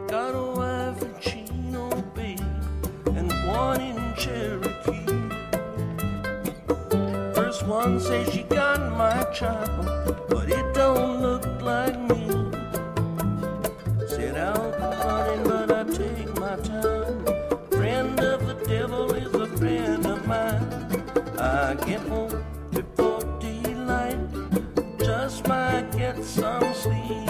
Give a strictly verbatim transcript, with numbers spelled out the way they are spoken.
got a wife in Chino Bay and one in Cherokee. First one says she got my child, but it don't look like me. Said I'll be running, but I take my time. Friend of the devil is a friend of mine. I get home before daylight, just might get some sleep.